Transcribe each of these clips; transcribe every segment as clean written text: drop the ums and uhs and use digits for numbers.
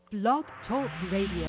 Blog Talk Radio.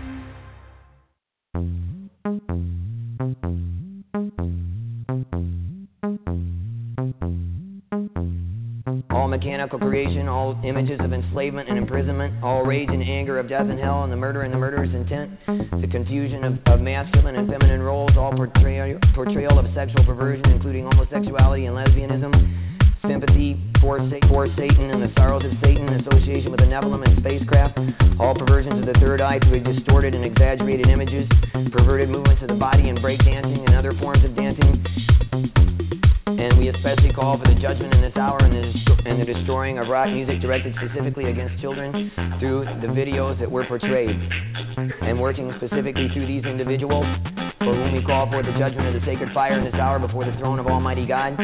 All mechanical creation, all images of enslavement and imprisonment, all rage and anger of death and hell, and the murder and the murderer's intent, the confusion of masculine and feminine roles, all portrayal of sexual perversion, including homosexuality and lesbianism, sympathy for Satan and the sorrows of Satan, association with the Nephilim and spacecraft, all perversions of the third eye to distorted and exaggerated images, perverted movements of the body and breakdancing and other forms of dancing. And we especially call for the judgment in this hour and the destroying of rock music directed specifically against children through the videos that were portrayed. And working specifically through these individuals, for whom we call for the judgment of the sacred fire in this hour before the throne of Almighty God.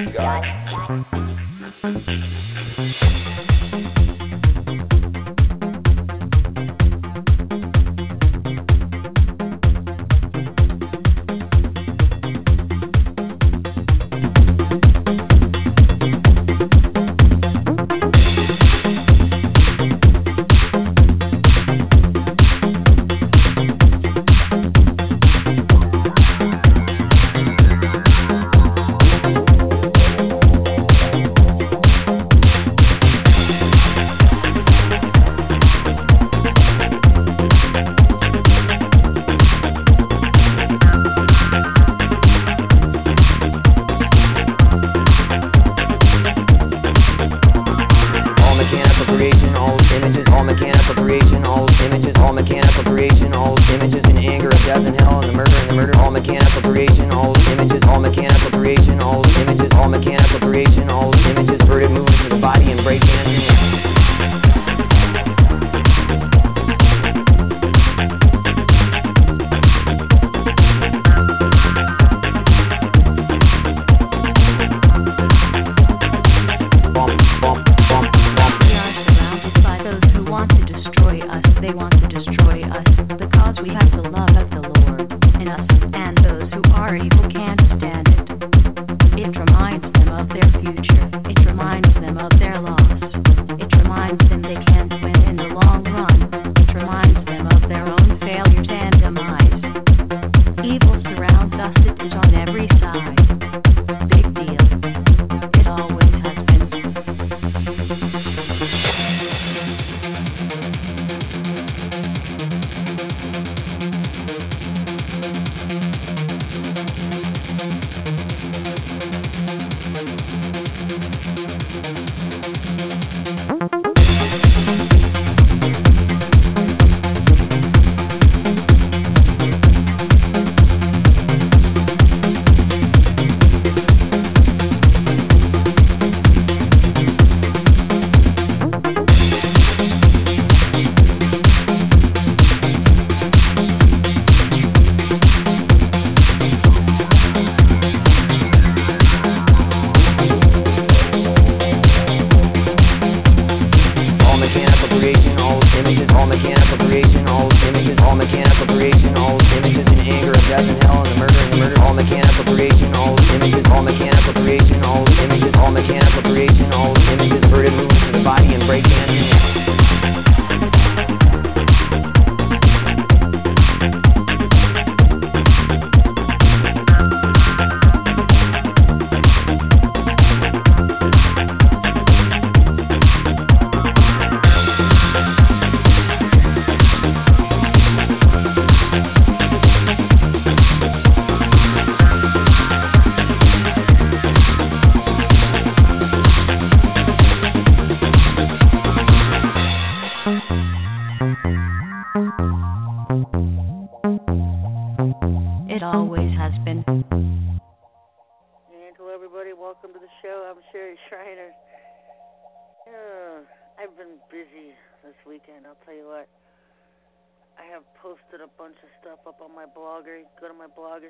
Go to my blogger,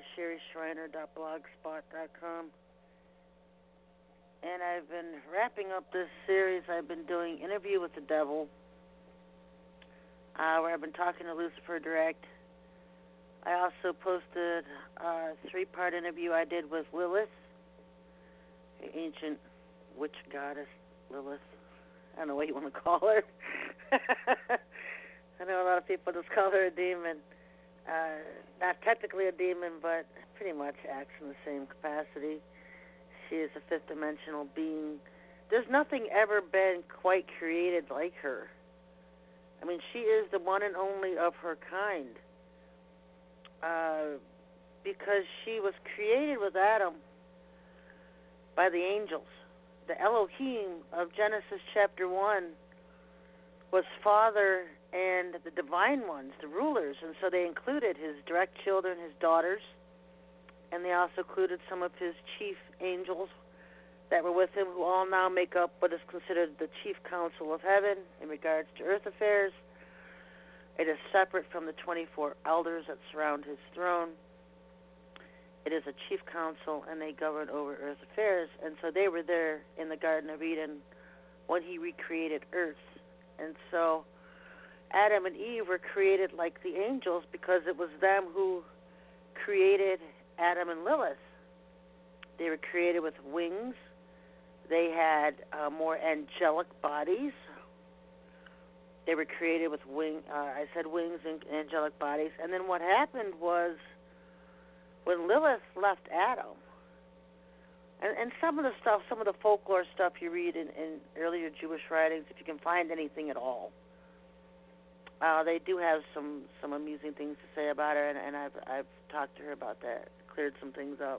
sherryschreiner.blogspot.com. And I've been wrapping up this series. I've been doing Interview with the Devil, where I've been talking to Lucifer direct. I also posted a 3-part interview I did with Lilith, the ancient witch goddess Lilith. I don't know what you want to call her. And people just call her a demon. Not technically a demon, but pretty much acts in the same capacity. She is a fifth-dimensional being. There's nothing ever been quite created like her. I mean, she is the one and only of her kind. Because she was created with Adam by the angels. The Elohim of Genesis chapter 1 was Father and the divine ones, the rulers, and so they included his direct children, his daughters, and they also included some of his chief angels that were with him, who all now make up what is considered the chief council of heaven in regards to earth affairs. It is separate from the 24 elders that surround his throne. It is a chief council, and they govern over earth affairs. And so they were there in the Garden of Eden when he recreated earth. And so Adam and Eve were created like the angels because it was them who created Adam and Lilith. They were created with wings. They had more angelic bodies. They were created with wings and angelic bodies. And then what happened was, when Lilith left Adam, and some of the folklore stuff you read in earlier Jewish writings, if you can find anything at all, they do have some amusing things to say about her, and I've talked to her about that, cleared some things up.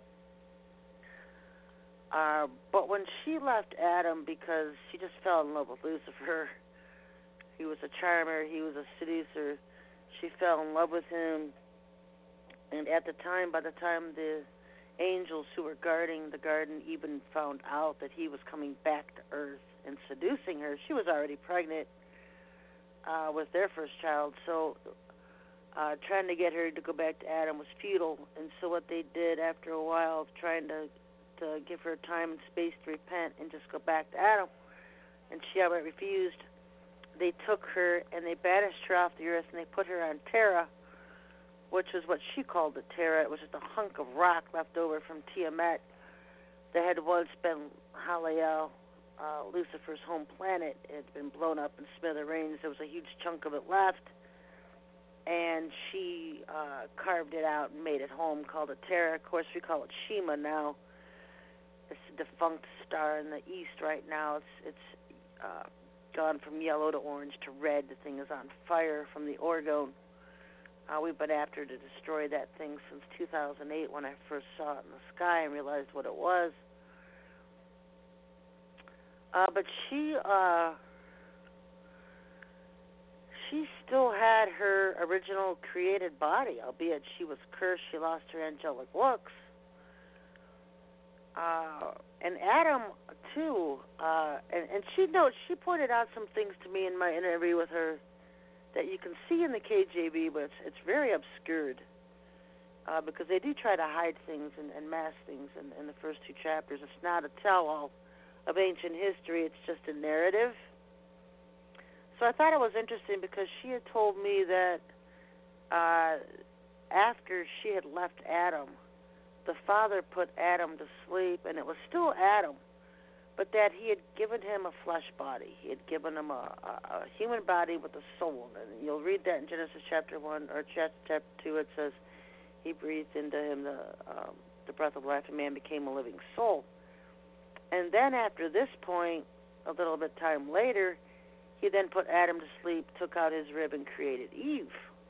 But when she left Adam, because she just fell in love with Lucifer, he was a charmer, he was a seducer, she fell in love with him. And at the time, by the time the angels who were guarding the garden even found out that he was coming back to earth and seducing her, she was already pregnant with their first child. So trying to get her to go back to Adam was futile. And so what they did after a while of trying to give her time and space to repent and just go back to Adam, and she outright refused, they took her and they banished her off the earth, and they put her on Terra, which is what she called it, Terra. It was just a hunk of rock left over from Tiamat that had once been Haliel, Lucifer's home planet. It had been blown up in smithereens. There was a huge chunk of it left, and she carved it out and made it home, called it Terra. Of course, we call it Shema now. It's a defunct star in the east right now. It's gone from yellow to orange to red. The thing is on fire from the orgone. We've been after to destroy that thing since 2008 when I first saw it in the sky and realized what it was. But she still had her original created body, albeit she was cursed. She lost her angelic looks. And Adam, too, and she pointed out some things to me in my interview with her that you can see in the KJV, but it's very obscured because they do try to hide things and mask things in the first two chapters. It's not a tell-all of ancient history. It's just a narrative. So I thought it was interesting because she had told me that after she had left Adam, the Father put Adam to sleep, and it was still Adam, but that he had given him a flesh body. He had given him a human body with a soul. And you'll read that in Genesis chapter 1 or chapter 2. It says he breathed into him the breath of life, and man became a living soul. And then after this point, a little bit time later, he then put Adam to sleep, took out his rib, and created Eve.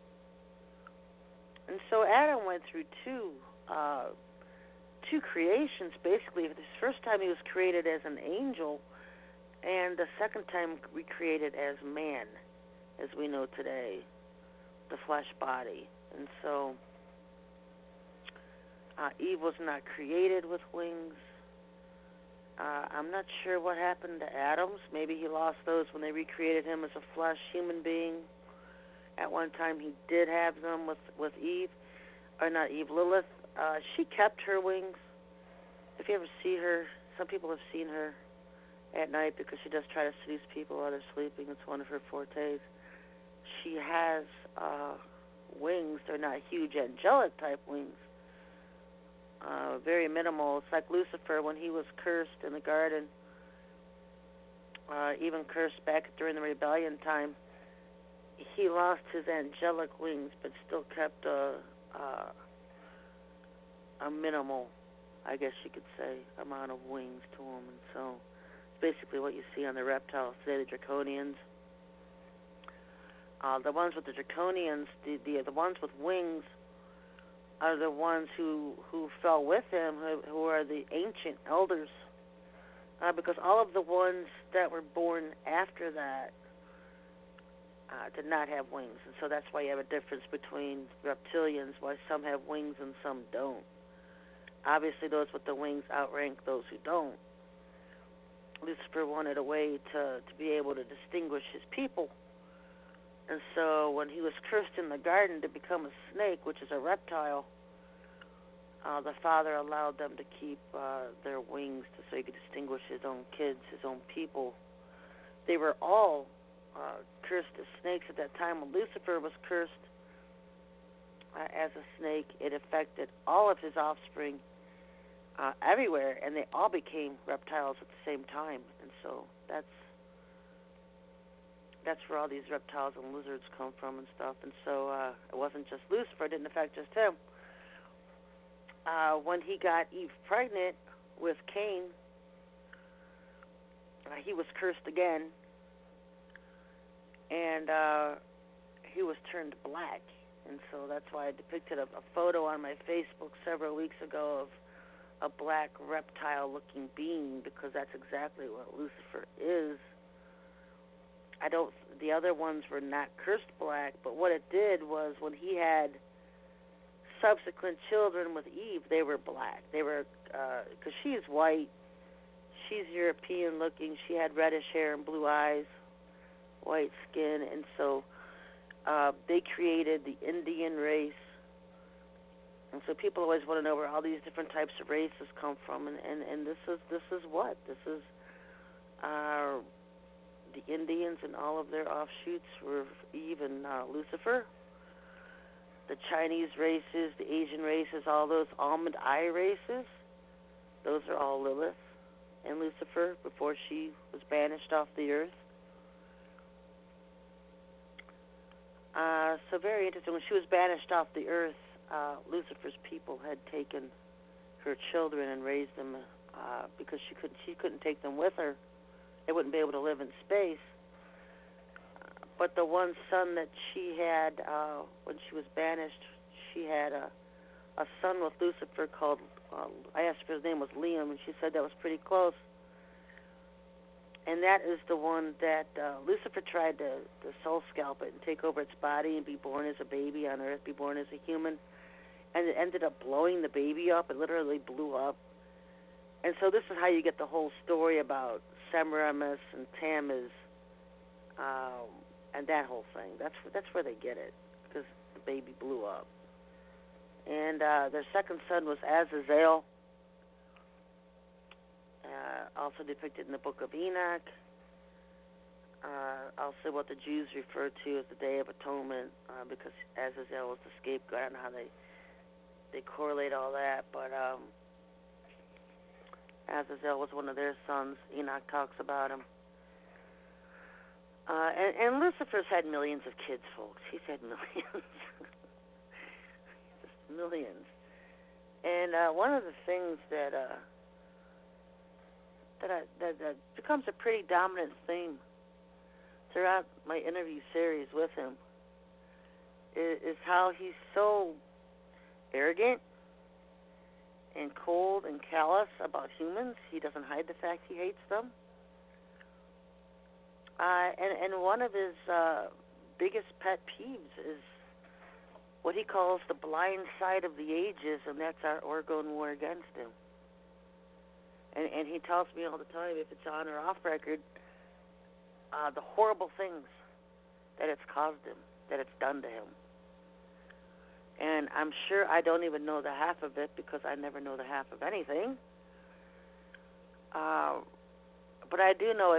And so Adam went through two creations, basically. The first time he was created as an angel, and the second time recreated as man, as we know today, the flesh body. And so Eve was not created with wings. I'm not sure what happened to Adam's. Maybe he lost those when they recreated him as a flesh human being. At one time he did have them with Eve, or not Eve, Lilith. She kept her wings. If you ever see her, some people have seen her at night because she does try to seduce people while they're sleeping. It's one of her fortes. She has wings. They're not huge angelic type wings. Very minimal. It's like Lucifer when he was cursed in the garden, even cursed back during the rebellion time. he lost his angelic wings, but still kept a minimal, I guess you could say, amount of wings to him. And so it's basically what you see on the reptiles today, the draconians. The ones with the draconians, the ones with wings, are the ones who fell with him, who are the ancient elders. Because all of the ones that were born after that did not have wings. And so that's why you have a difference between reptilians, why some have wings and some don't. Obviously, those with the wings outrank those who don't. Lucifer wanted a way to be able to distinguish his people. And so when he was cursed in the garden to become a snake, which is a reptile, the Father allowed them to keep their wings so he could distinguish his own kids, his own people. They were all cursed as snakes at that time. When Lucifer was cursed as a snake, it affected all of his offspring everywhere, and they all became reptiles at the same time. And so that's where all these reptiles and lizards come from and stuff. And so it wasn't just Lucifer. It didn't affect just him. When he got Eve pregnant with Cain, he was cursed again, and he was turned black. And so that's why I depicted a photo on my Facebook several weeks ago of a black reptile-looking being, because that's exactly what Lucifer is. The other ones were not cursed black, but what it did was when he had subsequent children with Eve, they were black. They were, because she's white, she's European-looking, she had reddish hair and blue eyes, white skin, and so they created the Indian race. And so people always want to know where all these different types of races come from, and this is what? This is the Indians and all of their offshoots were Eve and Lucifer. The Chinese races, the Asian races, all those almond eye races, those are all Lilith and Lucifer before she was banished off the earth. So very interesting. When she was banished off the earth, Lucifer's people had taken her children and raised them because she couldn't take them with her. They wouldn't be able to live in space. But the one son that she had when she was banished, she had a son with Lucifer called, I asked if his name was Liam, and she said that was pretty close. And that is the one that Lucifer tried to soul scalp it and take over its body and be born as a baby on Earth, be born as a human. And it ended up blowing the baby up. It literally blew up. And so this is how you get the whole story about Semiramis and Tammuz and that whole thing. That's where they get it, because the baby blew up. And their second son was Azazel, also depicted in the Book of Enoch. Also what the Jews refer to as the Day of Atonement, because Azazel was the scapegoat. I don't know how they correlate all that, but Azazel was one of their sons. Enoch talks about him. And Lucifer's had millions of kids, folks. He's had millions. Just millions. And one of the things that becomes a pretty dominant theme throughout my interview series with him is how he's so arrogant and cold and callous about humans. He doesn't hide the fact he hates them. And one of his biggest pet peeves is what he calls the blind side of the ages, and that's our Orgone war against him. And he tells me all the time, if it's on or off record, the horrible things that it's caused him, that it's done to him. And I'm sure I don't even know the half of it, because I never know the half of anything. But I do know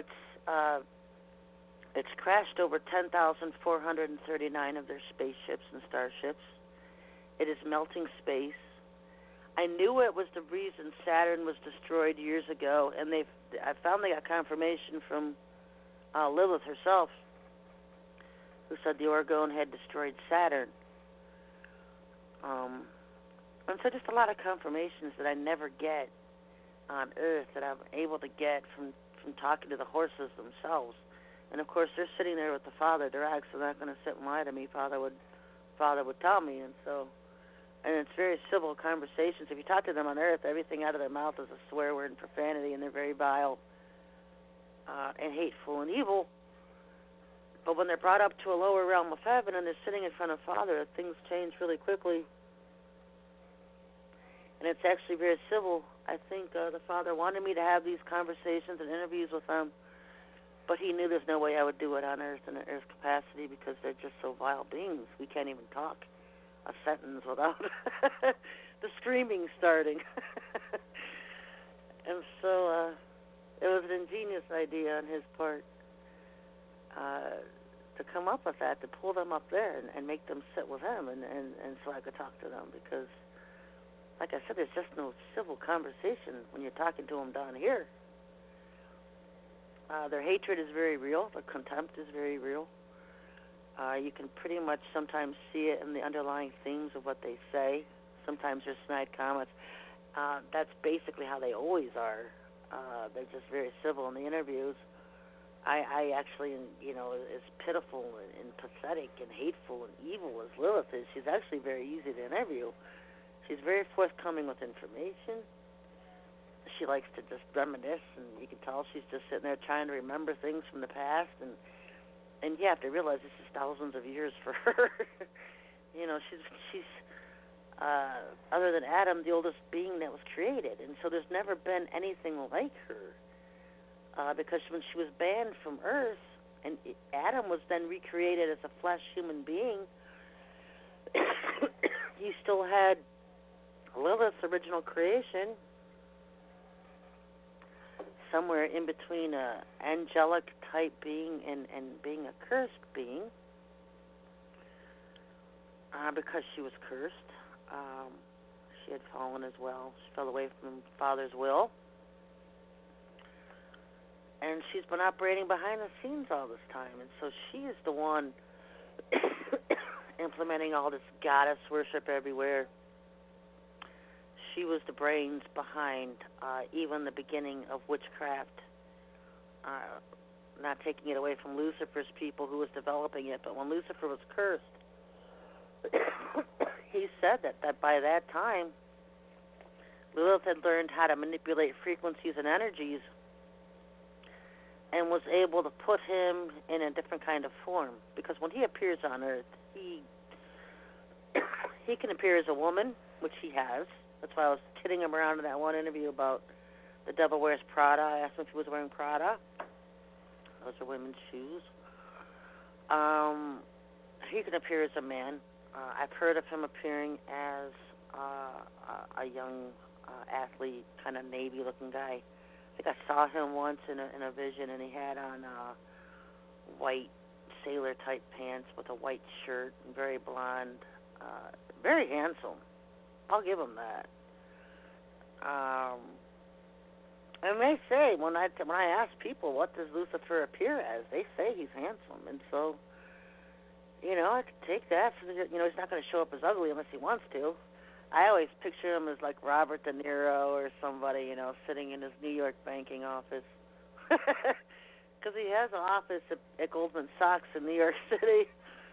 it's crashed over 10,439 of their spaceships and starships. It is melting space. I knew it was the reason Saturn was destroyed years ago, and I found they got confirmation from Lilith herself who said the orgone had destroyed Saturn. And so just a lot of confirmations that I never get on Earth that I'm able to get from talking to the horses themselves. And of course they're sitting there with the Father direct, so they're not going to sit and lie to me. Father would tell me, and it's very civil conversations. If you talk to them on Earth, everything out of their mouth is a swear word and profanity, and they're very vile and hateful and evil. But when they're brought up to a lower realm of heaven and they're sitting in front of Father, things change really quickly. And it's actually very civil. I think the Father wanted me to have these conversations and interviews with them, but he knew there's no way I would do it on Earth in an Earth capacity because they're just so vile beings. We can't even talk a sentence without the screaming starting. And so it was an ingenious idea on his part to come up with that, to pull them up there and make them sit with him, and so I could talk to them because, like I said, there's just no civil conversation when you're talking to them down here. Their hatred is very real. Their contempt is very real. You can pretty much sometimes see it in the underlying themes of what they say. Sometimes there's snide comments. That's basically how they always are. They're just very civil in the interviews. I actually, as pitiful and pathetic and hateful and evil as Lilith is, she's actually very easy to interview. She's very forthcoming with information. She likes to just reminisce, and you can tell she's just sitting there trying to remember things from the past. And you have to realize this is thousands of years for her. She's other than Adam, the oldest being that was created. And so there's never been anything like her. Because when she was banned from Earth, and Adam was then recreated as a flesh human being, you still had Lilith's original creation somewhere in between a angelic type being and being a cursed being, because she was cursed. She had fallen as well. She fell away from Father's will. And she's been operating behind the scenes all this time. And so she is the one implementing all this goddess worship everywhere. She was the brains behind even the beginning of witchcraft, not taking it away from Lucifer's people who was developing it. But when Lucifer was cursed, he said that by that time, Lilith had learned how to manipulate frequencies and energies and was able to put him in a different kind of form. Because when he appears on Earth, he can appear as a woman, which he has. That's why I was kidding him around in that one interview about the devil wears Prada. I asked him if he was wearing Prada. Those are women's shoes. He can appear as a man. I've heard of him appearing as a young athlete, kind of Navy-looking guy. I think I saw him once in a vision, and he had on white sailor-type pants with a white shirt, and very blonde, very handsome. I'll give him that. And they say, when I ask people, what does Lucifer appear as, they say he's handsome. And so, I could take that. He's not going to show up as ugly unless he wants to. I always picture him as like Robert De Niro or somebody, sitting in his New York banking office. Because he has an office at Goldman Sachs in New York City.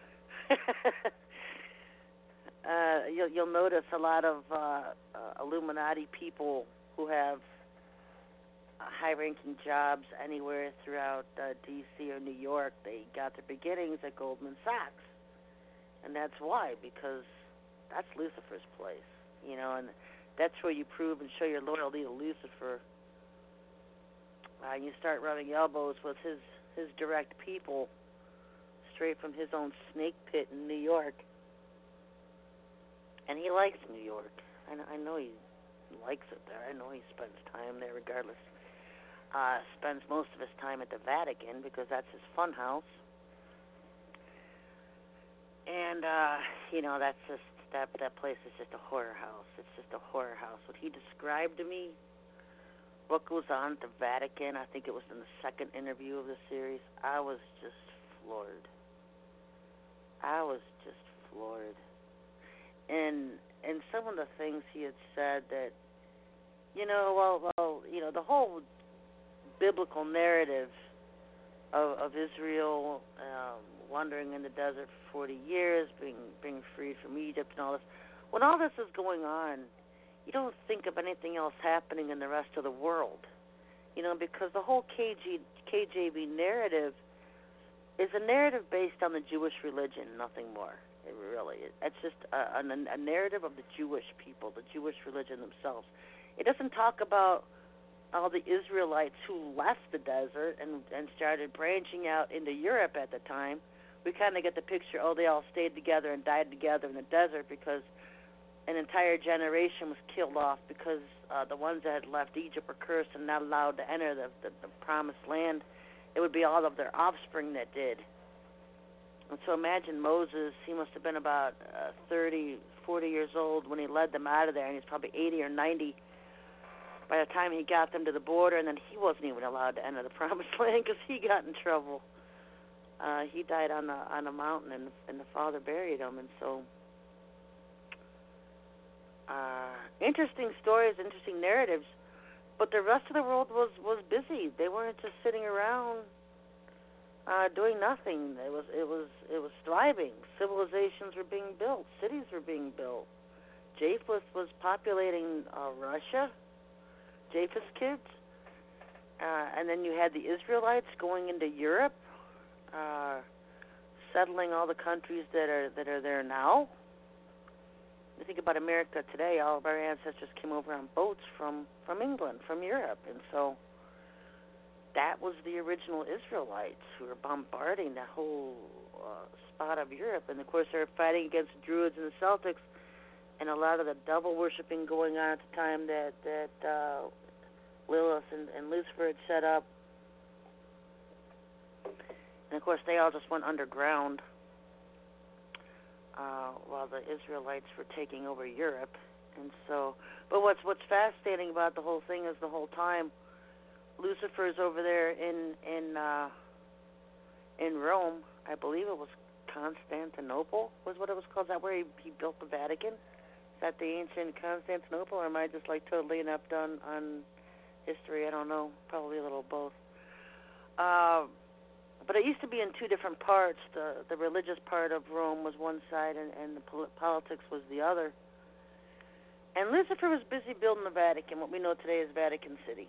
You'll notice a lot of Illuminati people who have high-ranking jobs anywhere throughout D.C. or New York. They got their beginnings at Goldman Sachs. And that's why, because that's Lucifer's place, and that's where you prove and show your loyalty to Lucifer. You start rubbing elbows with his direct people straight from his own snake pit in New York. And he likes New York. I know he likes it there. I know he spends time there regardless. Spends most of his time at the Vatican because that's his fun house. And, that's just, that place is just a horror house. It's just a horror house. What he described to me, what goes on at the Vatican, I think it was in the second interview of the series, I was just floored. I was just floored. And some of the things he had said that, the whole biblical narrative of Israel wandering in the desert for 40 years, being freed from Egypt and all this. When all this is going on, you don't think of anything else happening in the rest of the world, because the whole KJV narrative is a narrative based on the Jewish religion, nothing more. It's just a narrative of the Jewish people, the Jewish religion themselves. It doesn't talk about all the Israelites who left the desert and started branching out into Europe at the time. We kind of get the picture, they all stayed together and died together in the desert because an entire generation was killed off because the ones that had left Egypt were cursed and not allowed to enter the promised land. It would be all of their offspring that did. And so imagine Moses, he must have been about 30, 40 years old when he led them out of there, and he's probably 80 or 90 by the time he got them to the border, and then he wasn't even allowed to enter the promised land because he got in trouble. He died on a mountain, and the father buried him. And so interesting stories, interesting narratives, but the rest of the world was busy. They weren't just sitting around doing nothing. It was thriving. Civilizations were being built. Cities were being built. Japheth was populating Russia. Japheth's kids, and then you had the Israelites going into Europe, settling all the countries that are there now. You think about America today, all of our ancestors came over on boats from England, from Europe, and so that was the original Israelites who were bombarding that whole spot of Europe. And of course they were fighting against the Druids and the Celtics, and a lot of the devil worshiping going on at the time that Lilith and Lucifer had set up. And of course they all just went underground while the Israelites were taking over Europe. And so, but what's fascinating about the whole thing is the whole time Lucifer's over there in Rome. I believe it was Constantinople was what it was called. Is that where he built the Vatican? Is that the ancient Constantinople, or am I just like totally inept on history? I don't know. Probably a little of both. But it used to be in two different parts. The religious part of Rome was one side, and the politics was the other. And Lucifer was busy building the Vatican, what we know today as Vatican City.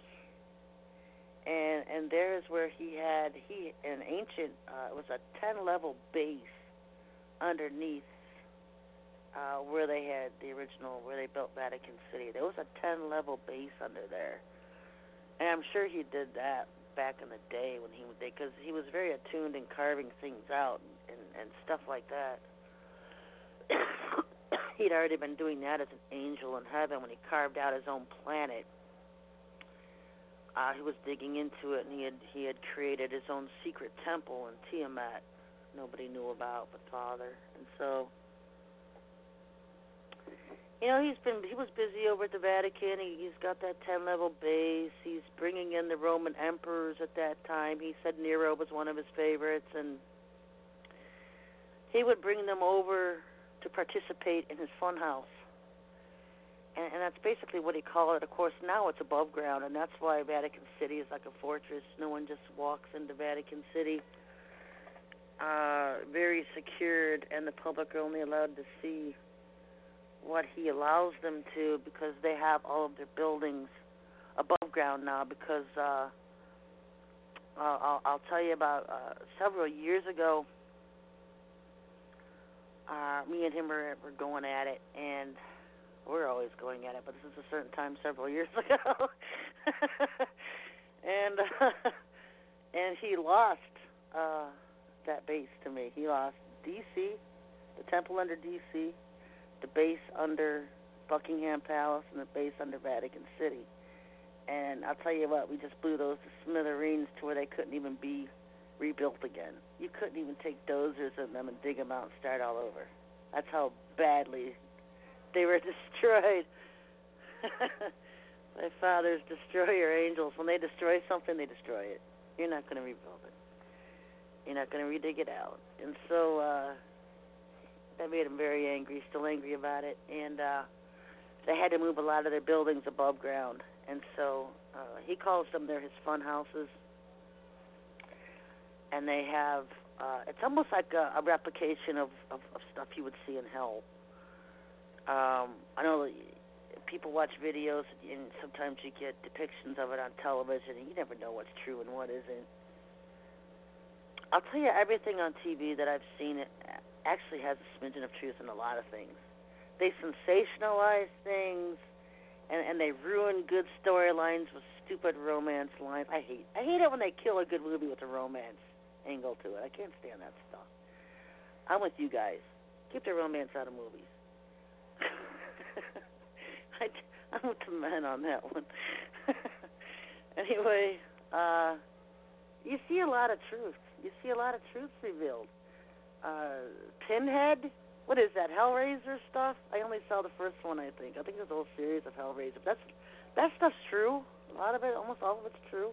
And there is where he an ancient, it was a 10-level base underneath where they had the original, where they built Vatican City. There was a 10-level base under there. And I'm sure he did that back in the day when because he was very attuned in carving things out and stuff like that. He'd already been doing that as an angel in heaven when he carved out his own planet. He was digging into it, and he had created his own secret temple in Tiamat. Nobody knew about but Father, and so he was busy over at the Vatican. He's got that 10-level base. He's bringing in the Roman emperors at that time. He said Nero was one of his favorites, and he would bring them over to participate in his fun house. And that's basically what he called it. Of course, now it's above ground, and that's why Vatican City is like a fortress. No one just walks into Vatican City. Very secured, and the public are only allowed to see what he allows them to, because they have all of their buildings above ground now. Because I'll tell you about several years ago, me and him were going at it, and we're always going at it, but this is a certain time several years ago. and he lost that base to me. He lost D.C., the temple under D.C., the base under Buckingham Palace, and the base under Vatican City. And I'll tell you what, we just blew those to smithereens to where they couldn't even be rebuilt again. You couldn't even take dozers in them and dig them out and start all over. That's how badly they were destroyed. My father's destroyer angels. When they destroy something, they destroy it. You're not going to rebuild it. You're not going to redig it out. And so made him very angry. He's still angry about it. And they had to move a lot of their buildings above ground. And so he calls them, they're his fun houses. And they have, it's almost like a replication of stuff you would see in hell. I know people watch videos, and sometimes you get depictions of it on television, and you never know what's true and what isn't. I'll tell you, everything on TV that I've seen, it actually has a smidgen of truth in a lot of things. They sensationalize things, and they ruin good storylines with stupid romance lines. I hate it when they kill a good movie with a romance angle to it. I can't stand that stuff. I'm with you guys. Keep the romance out of movies. I'm with the men on that one. Anyway, you see a lot of truth. You see a lot of truth revealed. Pinhead, what is that, Hellraiser stuff? I only saw the first one, I think. I think there's a whole series of Hellraiser. That stuff's true. A lot of it, almost all of it's true.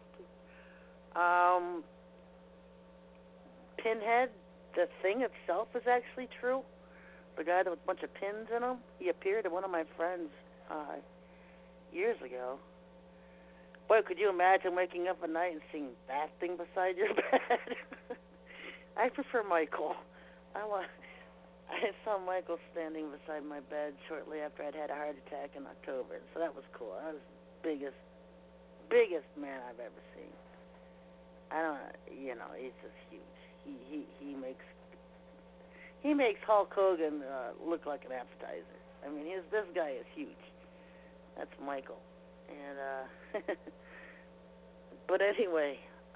Pinhead, the thing itself is actually true. The guy with a bunch of pins in him, he appeared to one of my friends years ago. Boy, could you imagine waking up at night and seeing that thing beside your bed? I prefer Michael. I saw Michael standing beside my bed shortly after I'd had a heart attack in October, so that was cool. That was the biggest man I've ever seen. He's just huge. He makes Hulk Hogan look like an appetizer. I mean, this guy is huge. That's Michael. And but anyway,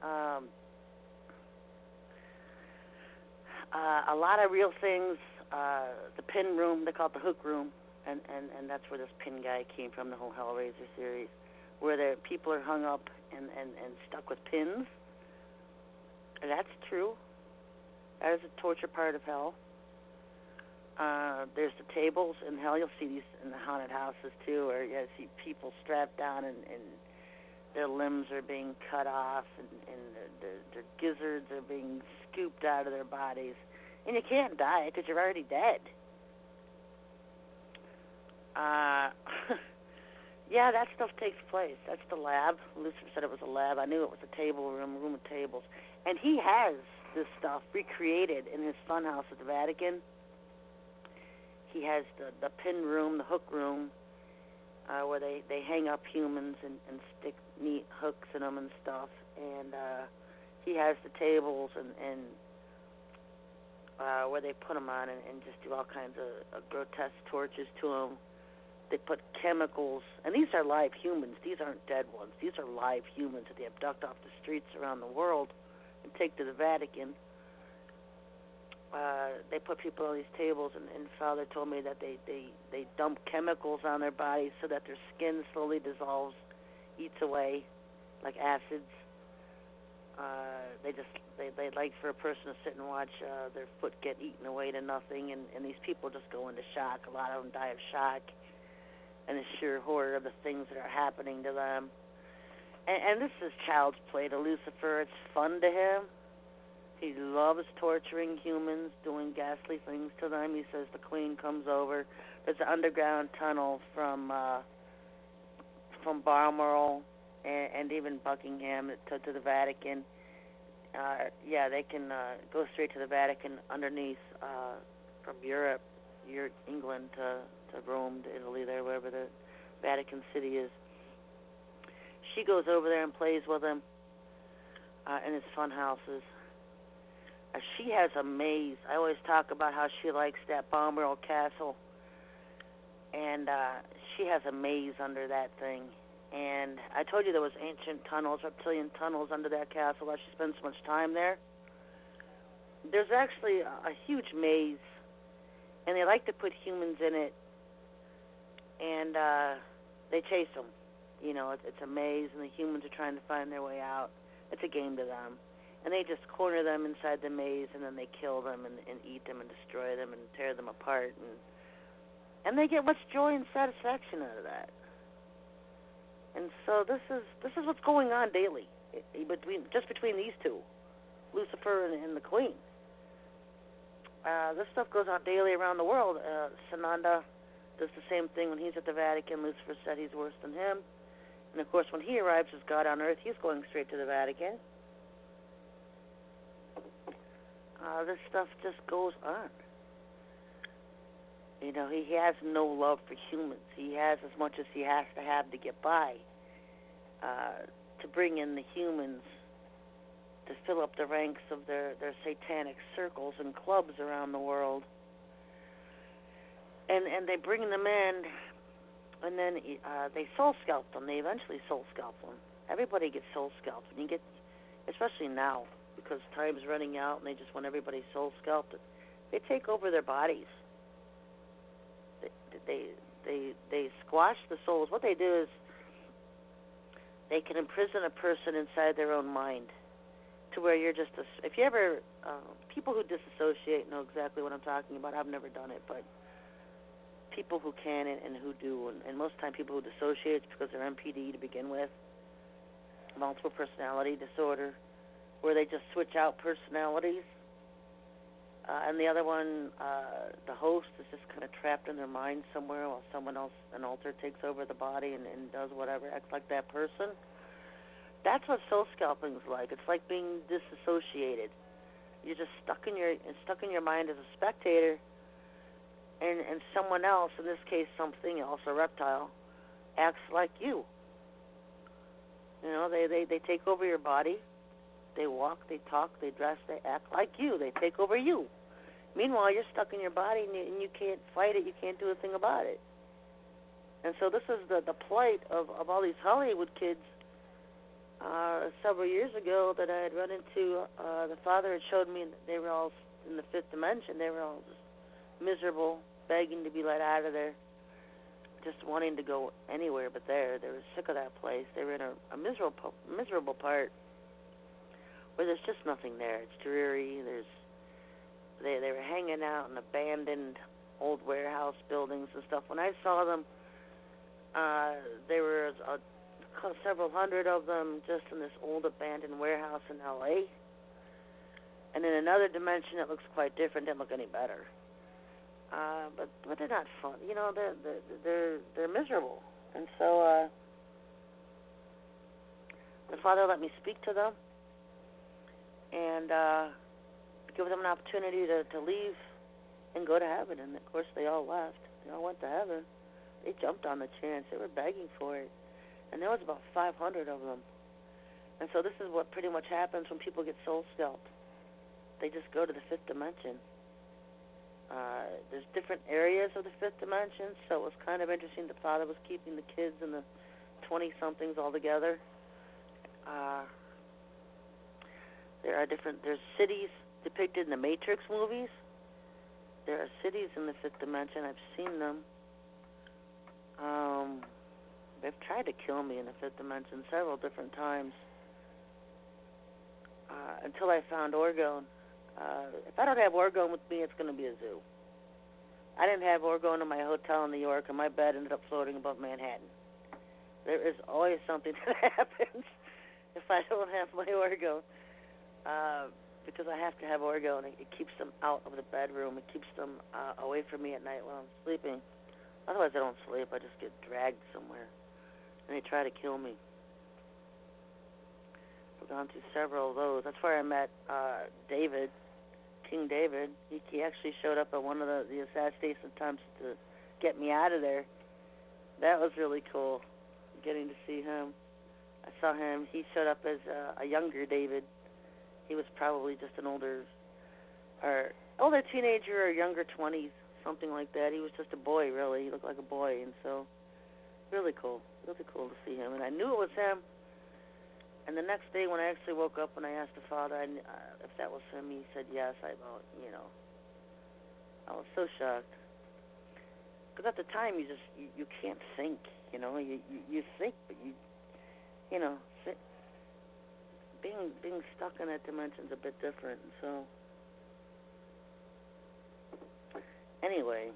a lot of real things. The pin room, they call it the hook room, and that's where this pin guy came from, the whole Hellraiser series, where people are hung up and stuck with pins. And that's true. That is a torture part of hell. There's the tables in hell. You'll see these in the haunted houses, too, where you see people strapped down and their limbs are being cut off and their gizzards are being scooped out of their bodies. And you can't die because you're already dead. Yeah, that stuff takes place. That's the lab. Lucifer said it was a lab. I knew it was a room of tables. And he has this stuff recreated in his funhouse at the Vatican. He has the pin room, the hook room, where they hang up humans and stick neat hooks in them and stuff. And he has the tables and where they put them on and just do all kinds of grotesque tortures to them. They put chemicals, and these are live humans. These aren't dead ones. These are live humans that they abduct off the streets around the world and take to the Vatican. They put people on these tables, and Father told me that they dump chemicals on their bodies so that their skin slowly dissolves, eats away, like acids. They like for a person to sit and watch their foot get eaten away to nothing, and these people just go into shock. A lot of them die of shock and the sheer horror of the things that are happening to them. And this is child's play to Lucifer. It's fun to him. He loves torturing humans, doing ghastly things to them. He says the Queen comes over. There's an underground tunnel from Balmoral and even Buckingham to the Vatican. They can go straight to the Vatican underneath from Europe, England to Rome, to Italy, there, wherever the Vatican City is. She goes over there and plays with him in his fun houses. She has a maze. I always talk about how she likes that Balmoral Castle, and she has a maze under that thing. And I told you there was ancient tunnels, reptilian tunnels under that castle. Why she spends so much time there. There's actually a huge maze, and they like to put humans in it, and they chase them. It's a maze, and the humans are trying to find their way out. It's a game to them. And they just corner them inside the maze, and then they kill them and eat them and destroy them and tear them apart. And they get much joy and satisfaction out of that. And so this is what's going on daily between these two, Lucifer and the Queen. this stuff goes on daily around the world. Sananda does the same thing when he's at the Vatican. Lucifer said he's worse than him. And, of course, when he arrives as God on earth, he's going straight to the Vatican. This stuff just goes on. You know, he has no love for humans. He has as much as he has to have to get by, to bring in the humans, to fill up the ranks of their satanic circles and clubs around the world. And they bring them in, and then they soul scalp them. They eventually soul scalp them. Everybody gets soul scalped. And you get, especially now, because time's running out and they just want everybody soul scalped. They take over their bodies. They squash the souls. What they do is they can imprison a person inside their own mind, to where you're just if you ever people who disassociate know exactly what I'm talking about. I've never done it, but people who can and who do, and most of the time people who dissociate, it's because they're MPD to begin with, multiple personality disorder, where they just switch out personalities. And the other one, the host, is just kind of trapped in their mind somewhere while someone else, an alter, takes over the body and does whatever, acts like that person. That's what soul scalping is like. It's like being disassociated. You're just stuck in your mind as a spectator, and someone else, in this case something else, a reptile, acts like you. You know, they take over your body. They walk, they talk, they dress, they act like you. They take over you. Meanwhile, you're stuck in your body and you can't fight it. You can't do a thing about it. And so this is the plight of all these Hollywood kids. Several years ago that I had run into, the father had showed me they were all in the fifth dimension. They were all just miserable, begging to be let out of there, just wanting to go anywhere but there. They were sick of that place. They were in a miserable part where there's just nothing there. It's dreary. They were hanging out in abandoned old warehouse buildings and stuff. When I saw them, there were several hundred of them just in this old abandoned warehouse in L.A. And in another dimension, it looks quite different. Didn't look any better. But they're not fun. You know, they're miserable. And so the father let me speak to them and give them an opportunity to leave and go to heaven. And, of course, they all left. They all went to heaven. They jumped on the chance. They were begging for it. And there was about 500 of them. And so this is what pretty much happens when people get soul scalped. They just go to the fifth dimension. There's different areas of the fifth dimension, so it was kind of interesting. The father was keeping the kids and the 20-somethings all together. There's cities depicted in the Matrix movies. There are cities in the fifth dimension. I've seen them. They've tried to kill me in the fifth dimension several different times until I found orgone. If I don't have orgone with me, it's going to be a zoo. I didn't have orgone in my hotel in New York, and my bed ended up floating above Manhattan. There is always something that happens if I don't have my orgone, because I have to have orgone. It keeps them out of the bedroom. It keeps them away from me at night when I'm sleeping. Otherwise, I don't sleep. I just get dragged somewhere, and they try to kill me. I've gone through several of those. That's where I met David, King David. He actually showed up at one of the assassination attempts to get me out of there. That was really cool, getting to see him. I saw him. He showed up as a younger David. He was probably just an older teenager or younger 20s, something like that. He was just a boy, really. He looked like a boy, and so really cool to see him. And I knew it was him. And the next day when I actually woke up and I asked the father if that was him, he said yes. I was so shocked. Because at the time you can't think, you know. You think, but being stuck in that dimension's a bit different. So anyway,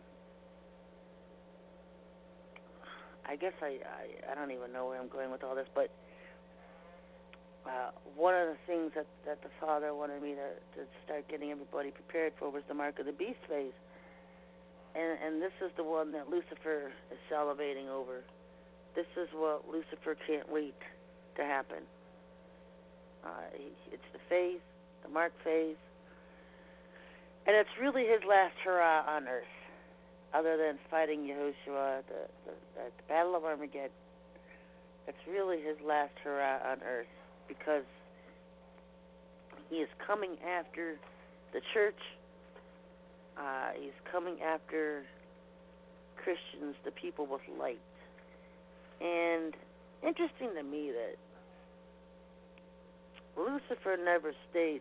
I guess I don't even know where I'm going with all this, but one of the things that the Father wanted me to start getting everybody prepared for was the Mark of the Beast phase. And this is the one that Lucifer is salivating over. This is what Lucifer can't wait to happen. It's the phase, the Mark phase. And it's really his last hurrah on earth, other than fighting Yahushua at the Battle of Armageddon. It's really his last hurrah on earth, because he is coming after the church. He's coming after Christians, the people with light. And interesting to me that Lucifer never states,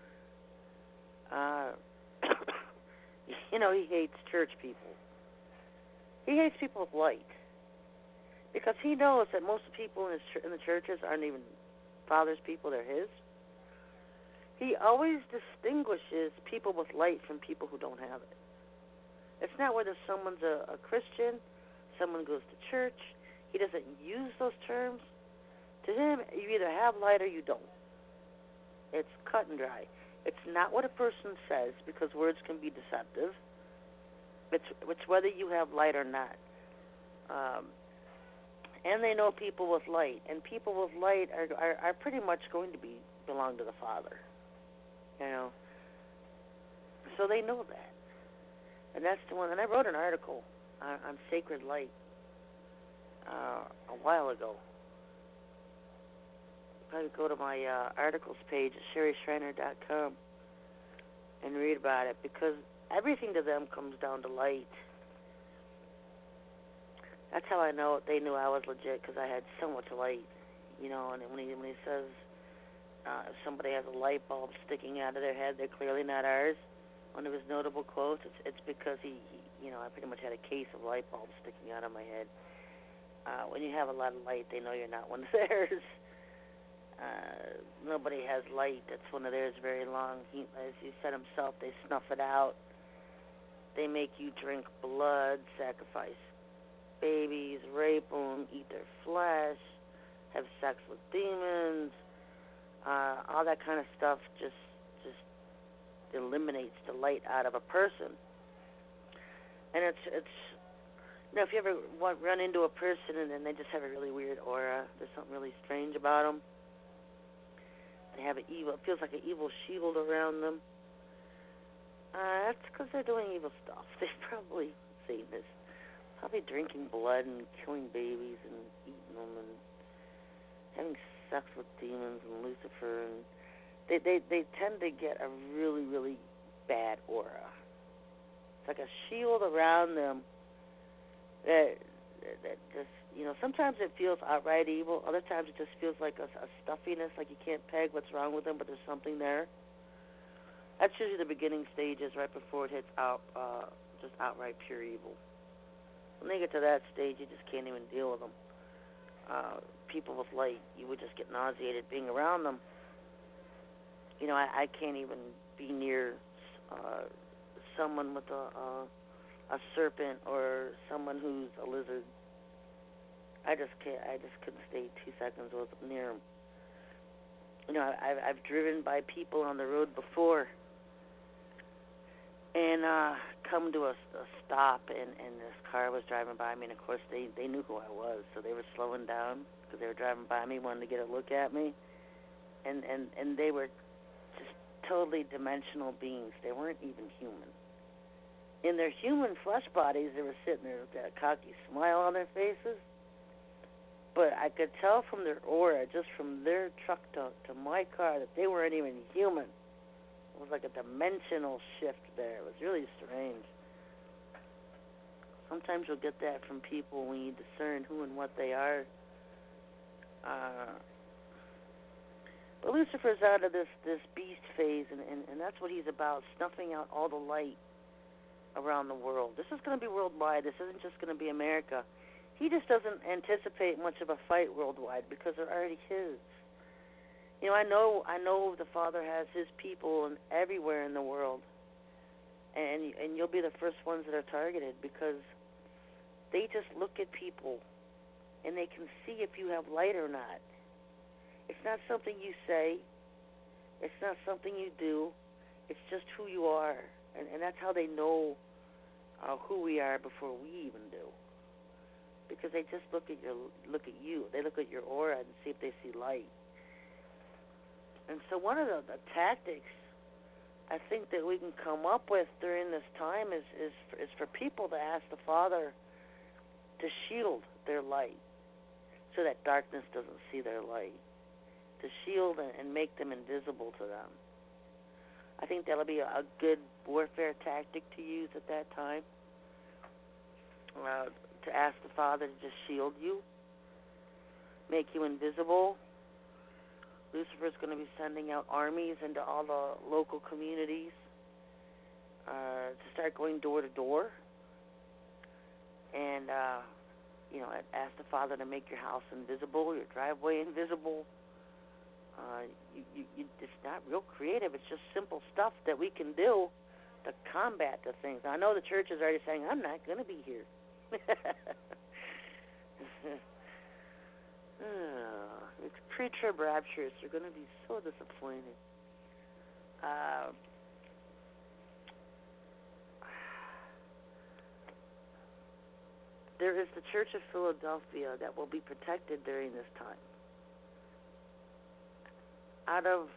he hates church people. He hates people with light, because he knows that most people in the churches aren't even Father's people, they're his. He always distinguishes people with light from people who don't have it. It's not whether someone's a Christian, someone goes to church. He doesn't use those terms. To him, you either have light or you don't. It's cut and dry. It's not what a person says, because words can be deceptive. It's whether you have light or not. And they know people with light. And people with light are pretty much going to belong to the Father. So they know that. And that's the one. And I wrote an article on sacred light a while ago. Probably go to my articles page at SherryShriner.com and read about it, because everything to them comes down to light. That's how I know they knew I was legit, because I had so much light, And when he says if somebody has a light bulb sticking out of their head, they're clearly not ours. One of his notable quotes, it's because he I pretty much had a case of light bulbs sticking out of my head. When you have a lot of light, they know you're not one of theirs. Nobody has light that's one of theirs very long. As he said himself, they snuff it out. They make you drink blood, sacrifice babies, rape them, eat their flesh, have sex with demons. All that kind of stuff just eliminates the light out of a person. And it's if you ever run into a person and they just have a really weird aura, there's something really strange about them. They have it feels like an evil shield around them. That's because they're doing evil stuff. They're probably Satanists, probably drinking blood and killing babies and eating them and having sex with demons and Lucifer, and they tend to get a really, really bad aura. It's like a shield around them that just, sometimes it feels outright evil. Other times it just feels like a stuffiness, like you can't peg what's wrong with them, but there's something there. That's usually the beginning stages, right before it hits just outright pure evil. When they get to that stage, you just can't even deal with them. People with light, you would just get nauseated being around them. I can't even be near someone with a serpent or someone who's a lizard. I just can't. I just couldn't stay 2 seconds near them. I've driven by people on the road before, and come to a stop, and this car was driving by me, and of course they knew who I was, so they were slowing down because they were driving by me, wanting to get a look at me, and they were just totally dimensional beings. They weren't even human. In their human flesh bodies, they were sitting there with that cocky smile on their faces, but I could tell from their aura, just from their truck to my car, that they weren't even human. It was like a dimensional shift there. It was really strange. Sometimes you'll get that from people when you discern who and what they are. But Lucifer's out of this beast phase, and that's what he's about, snuffing out all the light around the world. This is going to be worldwide. This isn't just going to be America. He just doesn't anticipate much of a fight worldwide because they're already his. I know the Father has his people everywhere in the world, and you'll be the first ones that are targeted because they just look at people and they can see if you have light or not. It's not something you say. It's not something you do. It's just who you are. And that's how they know who we are before we even do. Because they just look at you. They look at your aura and see if they see light. And so one of the tactics I think that we can come up with during this time is for people to ask the Father to shield their light so that darkness doesn't see their light, to shield and make them invisible to them. I think that'll be a good warfare tactic to use at that time, to ask the Father to just shield you, make you invisible. Lucifer's going to be sending out armies into all the local communities to start going door to door, and ask the Father to make your house invisible, your driveway invisible. It's not real creative. It's just simple stuff that we can do to combat the things. I know the church is already saying, I'm not going to be here. It's pre-trib raptures. They're going to be so disappointed. There is the Church of Philadelphia that will be protected during this time. Out of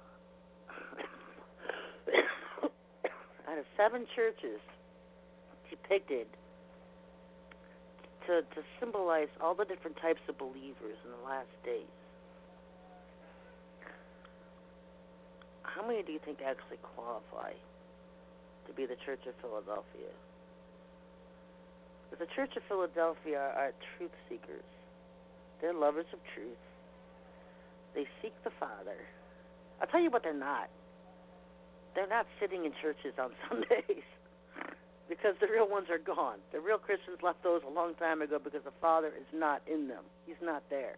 7 churches depicted to symbolize all the different types of believers in the last days, how many do you think actually qualify to be the Church of Philadelphia? The Church of Philadelphia are truth seekers. They're lovers of truth. They seek the Father. I'll tell you what they're not. They're not sitting in churches on Sundays because the real ones are gone. The real Christians left those a long time ago because the Father is not in them. He's not there.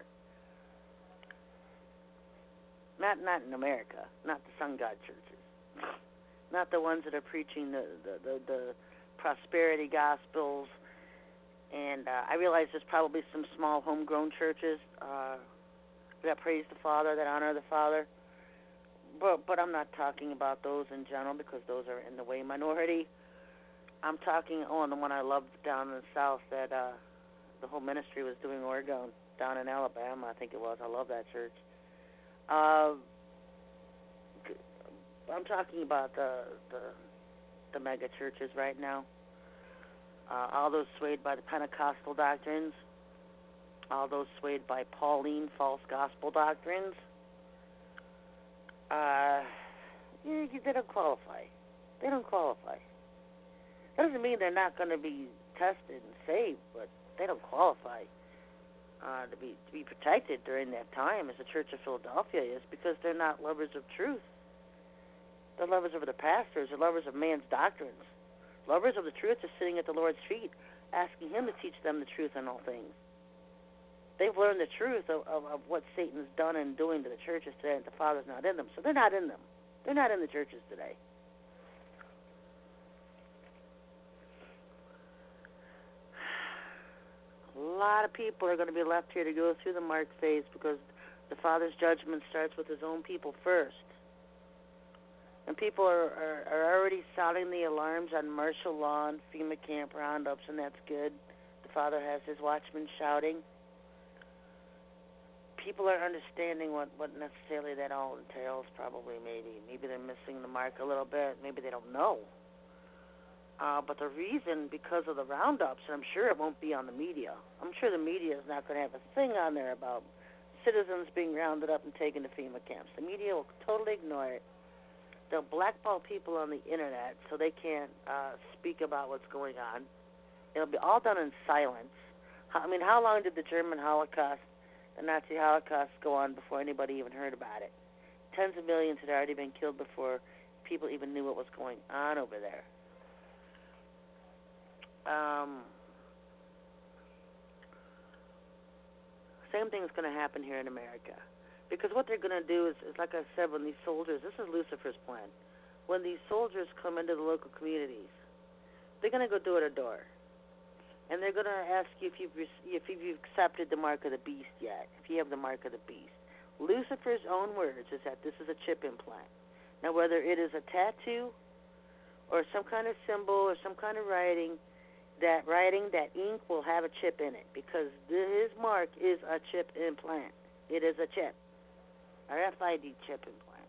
Not in America. Not the Sun God churches. Not the ones that are preaching the prosperity gospels. And I realize there's probably some small homegrown churches that praise the Father, that honor the Father. But I'm not talking about those in general because those are in the way minority. I'm talking on the one I loved down in the South that the whole ministry was doing organ down in Alabama, I think it was. I love that church. I'm talking about the mega churches right now. All those swayed by the Pentecostal doctrines, all those swayed by Pauline false gospel doctrines. They don't qualify. They don't qualify. That doesn't mean they're not going to be tested and saved, but they don't qualify to be protected during that time, as the Church of Philadelphia is, because they're not lovers of truth. They're lovers of the pastors. They're lovers of man's doctrines. Lovers of the truth are sitting at the Lord's feet, asking Him to teach them the truth in all things. They've learned the truth of what Satan's done and doing to the churches today, and the Father's not in them. So they're not in them. They're not in the churches today. A lot of people are going to be left here to go through the mark phase because the Father's judgment starts with His own people first. And people are already sounding the alarms on martial law and FEMA camp roundups, and that's good. The Father has His watchmen shouting. People are understanding what necessarily that all entails, probably, maybe. Maybe they're missing the mark a little bit. Maybe they don't know. But the reason, because of the roundups, and I'm sure it won't be on the media. I'm sure the media is not going to have a thing on there about citizens being rounded up and taken to FEMA camps. The media will totally ignore it. They'll blackball people on the internet so they can't speak about what's going on. It'll be all done in silence. I mean, how long did the German Holocaust, the Nazi Holocaust, go on before anybody even heard about it? Tens of millions had already been killed before people even knew what was going on over there. Same thing is going to happen here in America. Because what they're going to do is, like I said, when these soldiers, this is Lucifer's plan, when these soldiers come into the local communities, they're going to go door to door. And they're going to ask you if you've accepted the mark of the beast yet, if you have the mark of the beast. Lucifer's own words is that this is a chip implant. Now, whether it is a tattoo or some kind of symbol or some kind of writing, that ink will have a chip in it because his mark is a chip implant. It is a chip, RFID chip implant.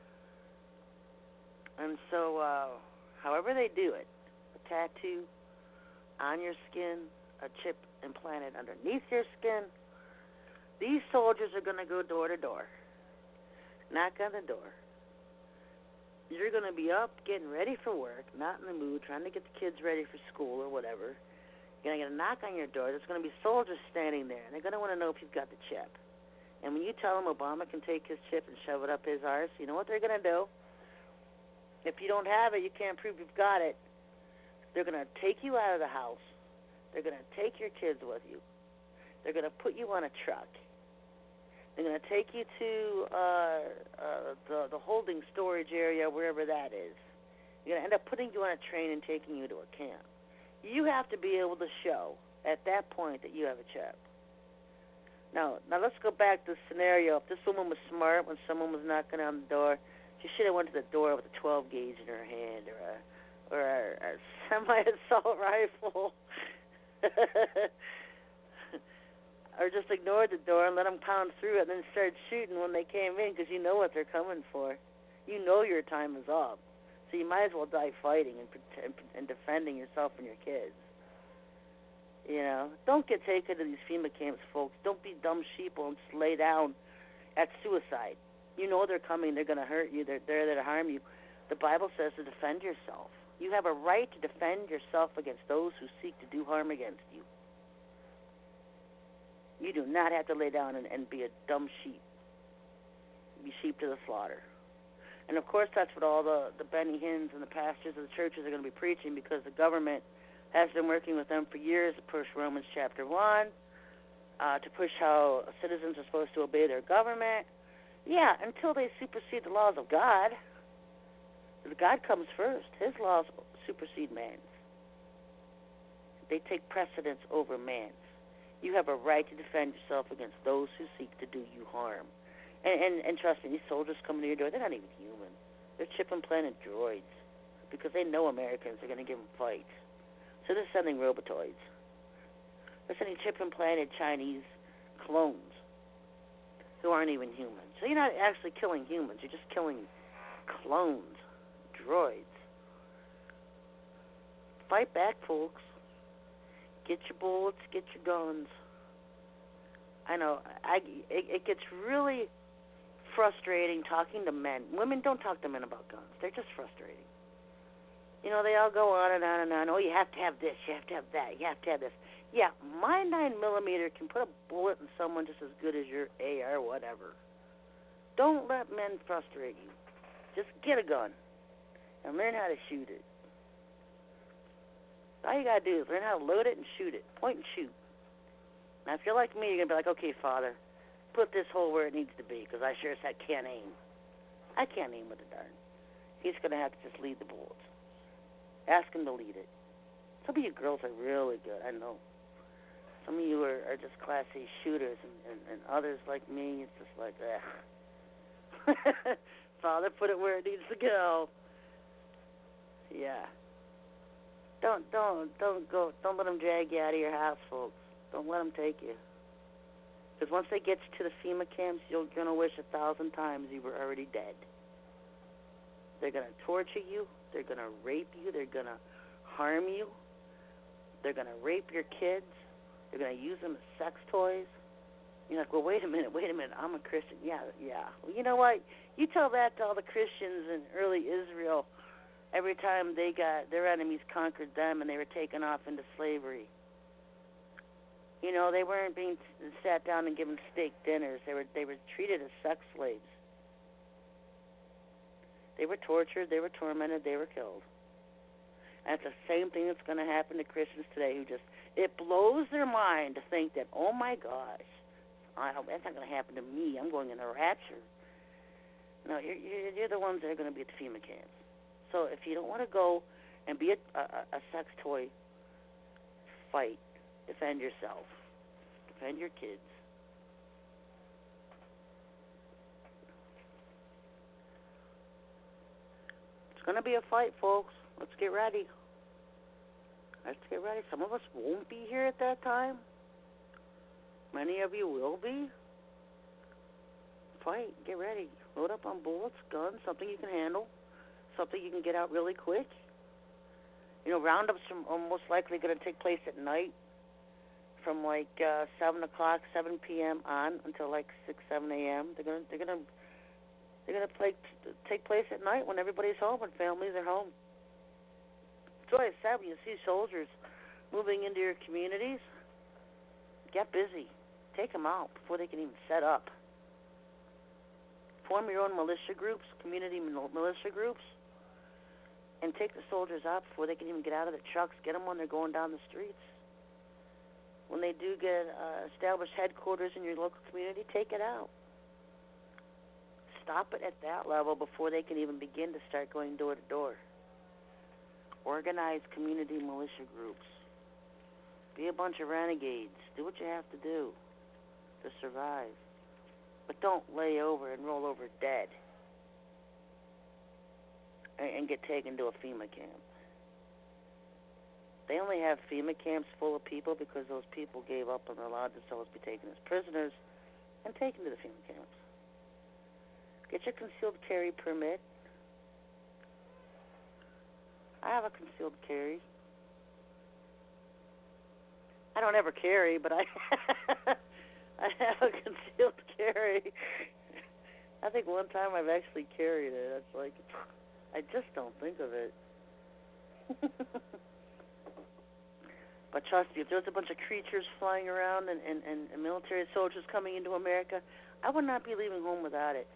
And so, however they do it, a tattoo on your skin, a chip implanted underneath your skin, these soldiers are going to go door to door, knock on the door. You're going to be up, getting ready for work, not in the mood, trying to get the kids ready for school or whatever. You're going to get a knock on your door. There's going to be soldiers standing there, and they're going to want to know if you've got the chip. And when you tell them Obama can take his chip and shove it up his arse, you know what they're going to do? If you don't have it, you can't prove you've got it. They're going to take you out of the house. They're going to take your kids with you. They're going to put you on a truck. They're going to take you to the holding storage area, wherever that is. You're going to end up putting you on a train and taking you to a camp. You have to be able to show at that point that you have a chip. Now let's go back to the scenario. If this woman was smart when someone was knocking on the door, she should have went to the door with a 12 gauge in her hand or a semi-assault rifle. Or just ignored the door and let them pound through it and then started shooting when they came in because you know what they're coming for. You know your time is up. So you might as well die fighting and defending yourself and your kids. You know, don't get taken to these FEMA camps, folks. Don't be dumb sheeple and just lay down. That's suicide. You know they're coming. They're going to hurt you. They're there to harm you. The Bible says to defend yourself. You have a right to defend yourself against those who seek to do harm against you. You do not have to lay down and be a dumb sheep. Be sheep to the slaughter. And, of course, that's what all the Benny Hinns and the pastors of the churches are going to be preaching because the government has been working with them for years to push Romans chapter 1, to push how citizens are supposed to obey their government. Yeah, until they supersede the laws of God. God comes first. His laws supersede man's. They take precedence over man's. You have a right to defend yourself against those who seek to do you harm. And trust me, these soldiers coming to your door, they're not even human. They're chip-implanted droids because they know Americans are going to give them fights. So they're sending robotoids. They're sending chip-implanted Chinese clones who aren't even human. So you're not actually killing humans. You're just killing clones, droids. Fight back, folks. Get your bullets, get your guns. I know, it gets really frustrating talking to men. Women don't talk to men about guns. They're just frustrating. You know, they all go on and on and on. Oh, you have to have this, you have to have that, you have to have this. Yeah, my 9mm can put a bullet in someone just as good as your AR, whatever. Don't let men frustrate you. Just get a gun and learn how to shoot it. All you got to do is learn how to load it and shoot it. Point and shoot. Now, if you're like me, you're going to be like, okay, Father, put this hole where it needs to be because I sure as heck can't aim. I can't aim with a darn. He's going to have to just lead the bullets. Ask him to lead it. Some of you girls are really good, I know. Some of you are just Class A shooters, and others like me, it's just like, Father, put it where it needs to go. Yeah. Don't let them drag you out of your house, folks. Don't let them take you. Because once they get you to the FEMA camps, you're going to wish 1,000 times you were already dead. They're going to torture you. They're going to rape you. They're going to harm you. They're going to rape your kids. They're going to use them as sex toys. You're like, well, wait a minute, I'm a Christian. Yeah. Well, you know what? You tell that to all the Christians in early Israel every time their enemies conquered them and they were taken off into slavery. You know, they weren't being sat down and given steak dinners. They were treated as sex slaves. They were tortured, they were tormented, they were killed. And it's the same thing that's going to happen to Christians today who it blows their mind to think that, oh my gosh, that's not going to happen to me. I'm going in the rapture. No, you're the ones that are going to be at the FEMA camps. So if you don't want to go and be a sex toy, fight. Defend yourself. Defend your kids. going to be a fight, folks. Let's get ready. Let's get ready. Some of us won't be here at that time. Many of you will be. Fight. Get ready. Load up on bullets, guns, something you can handle, something you can get out really quick. Roundups are most likely going to take place at night from like 7 o'clock, 7 p.m. on until like 6, 7 a.m. They're going to take place at night when everybody's home and families are home. It's always sad when you see soldiers moving into your communities. Get busy. Take them out before they can even set up. Form your own militia groups, community militia groups, and take the soldiers out before they can even get out of the trucks. Get them when they're going down the streets. When they do get established headquarters in your local community, take it out. Stop it at that level before they can even begin to start going door to door. Organize community militia groups. Be a bunch of renegades. Do what you have to do to survive. But don't lay over and roll over dead and get taken to a FEMA camp. They only have FEMA camps full of people because those people gave up and allowed themselves to be taken as prisoners and taken to the FEMA camps. Get your concealed carry permit. I have a concealed carry. I don't ever carry, but I have a concealed carry. I think one time I've actually carried it. It's like, I just don't think of it. But trust me, if there's a bunch of creatures flying around and military soldiers coming into America, I would not be leaving home without it.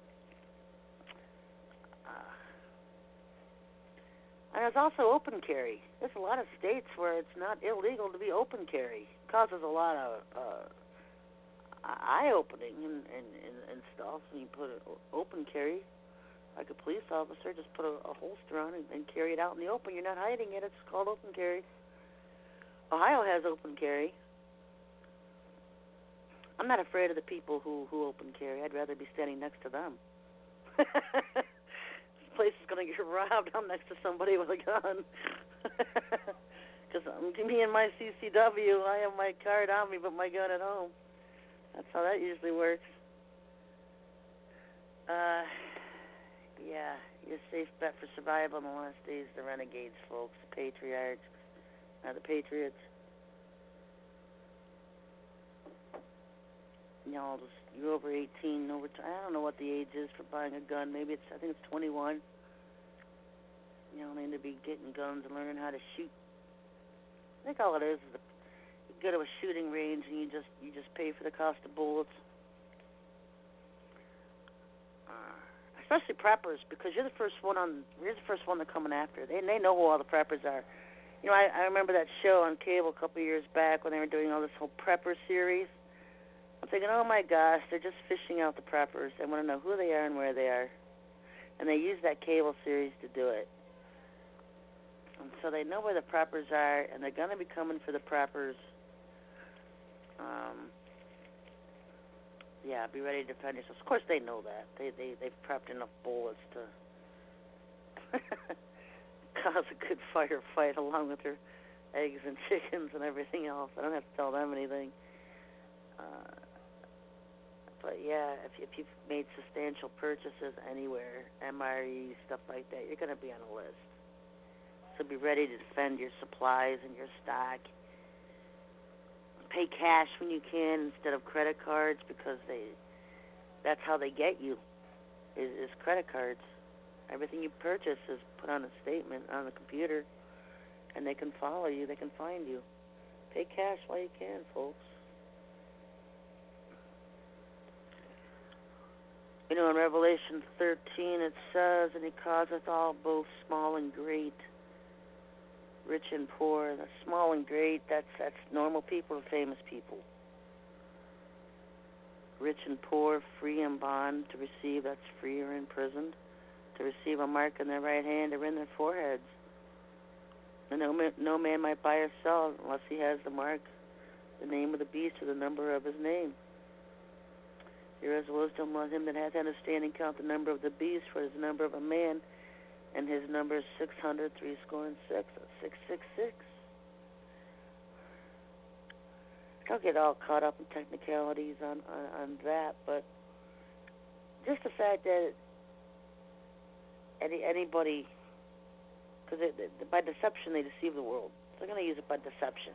And there's also open carry. There's a lot of states where it's not illegal to be open carry. It causes a lot of eye-opening and stuff. And you put an open carry, like a police officer, just put a holster on and carry it out in the open. You're not hiding it. It's called open carry. Ohio has open carry. I'm not afraid of the people who open carry. I'd rather be standing next to them. This place is going to get robbed. I'm next to somebody with a gun. Because me and my CCW, I have my card on me but my gun at home. That's how that usually works. Yeah, your safe bet for survival in the last days, the renegades, folks, the patriarchs. The Patriots. You're over 18. I don't know what the age is for buying a gun. Maybe I think it's 21. You need to be getting guns and learning how to shoot. I think all it is you go to a shooting range and you just pay for the cost of bullets. Especially preppers, because you're the first one they're coming after. They know who all the preppers are. I remember that show on cable a couple of years back when they were doing all this whole prepper series. I'm thinking, oh my gosh, they're just fishing out the preppers. They want to know who they are and where they are. And they use that cable series to do it. And so they know where the preppers are, and they're going to be coming for the preppers. Yeah, be ready to defend yourselves. Of course they know that. They've prepped enough bullets to cause a good firefight along with their eggs and chickens and everything else. I don't have to tell them anything. But yeah, if you've made substantial purchases anywhere, MRE, stuff like that, you're going to be on a list. So be ready to defend your supplies and your stock. Pay cash when you can instead of credit cards, because that's how they get you, is credit cards. Everything you purchase is put on a statement on the computer, and they can follow you. They can find you. Pay cash while you can, folks. In Revelation 13 it says, and he causeth all, both small and great, rich and poor. The small and great, that's normal people and famous people. Rich and poor, free and bond, to receive, that's free or imprisoned. To receive a mark in their right hand or in their foreheads. And no man might buy or sell unless he has the mark, the name of the beast, or the number of his name. Here is wisdom, let him that hath understanding count the number of the beast, for it is the number of a man, And his number is 600-3-6. 666. Don't get all caught up in technicalities on that, but just the fact that anybody, because by deception they deceive the world. They're going to use it by deception.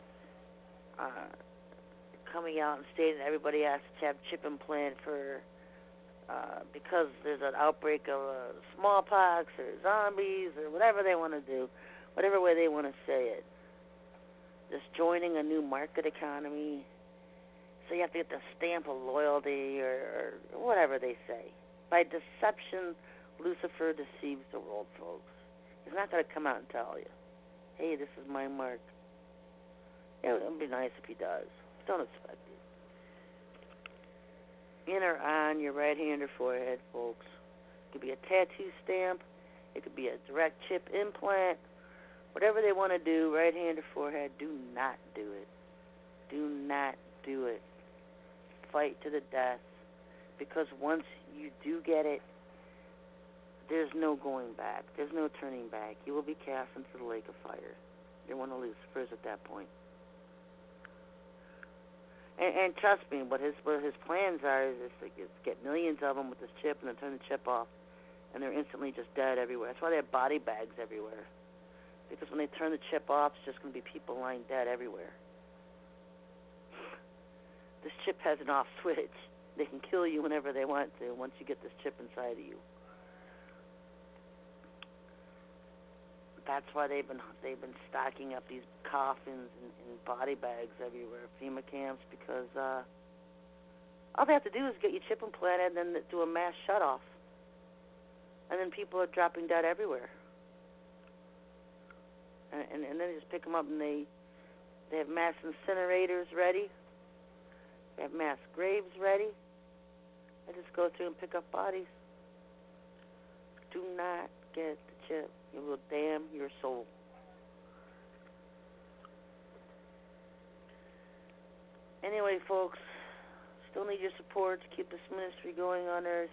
Coming out and stating that everybody has to have chip implant for because there's an outbreak of smallpox or zombies or whatever they want to do, whatever way they want to say it. Just joining a new market economy, so you have to get the stamp of loyalty or whatever they say. By deception, Lucifer deceives the world, folks. He's not going to come out and tell you, hey, this is my mark. Yeah, it would be nice if he does. Don't expect it. In or on your right hand or forehead, folks. It could be a tattoo stamp. It could be a direct chip implant. Whatever they want to do, right hand or forehead, do not do it. Do not do it. Fight to the death. Because once you do get it, there's no going back. There's no turning back. You will be cast into the lake of fire. You're one of Lucifer's at that point. And trust me, what his plans are is to get millions of them with this chip and then turn the chip off, and they're instantly just dead everywhere. That's why they have body bags everywhere. Because when they turn the chip off, it's just going to be people lying dead everywhere. This chip has an off switch. They can kill you whenever they want to once you get this chip inside of you. That's why they've been stocking up these coffins and body bags everywhere, FEMA camps, because all they have to do is get your chip implanted and then do a mass shut-off. And then people are dropping dead everywhere. And then they just pick them up and they have mass incinerators ready. They have mass graves ready. They just go through and pick up bodies. Do not get the chip. It will damn your soul. Anyway, folks, still need your support to keep this ministry going on Earth.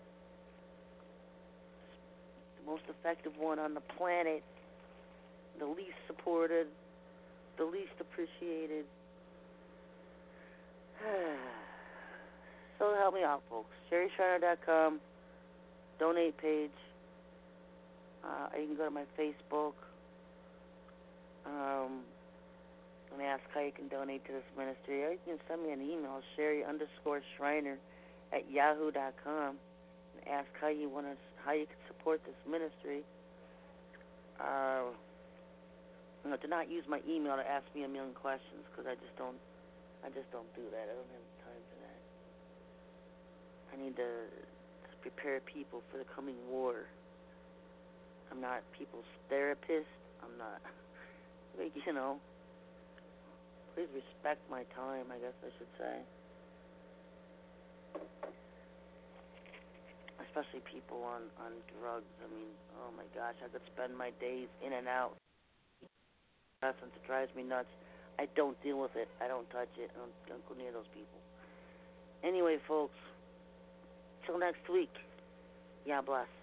It's the most effective one on the planet. The least supported, the least appreciated. So help me out, folks. SherryShriner.com, donate page. You can go to my Facebook and ask how you can donate to this ministry. Or you can send me an email, Sherry_Shriner@yahoo.com, and ask how you can support this ministry. Do not use my email to ask me a million questions, because I just don't do that. I don't have time for that. I need to prepare people for the coming war. I'm not people's therapist. I'm not, please respect my time, I guess I should say. Especially people on drugs. I mean, oh my gosh, I could spend my days in and out. It drives me nuts. I don't deal with it. I don't touch it. I don't go near those people. Anyway, folks, till next week. Yeah, bless.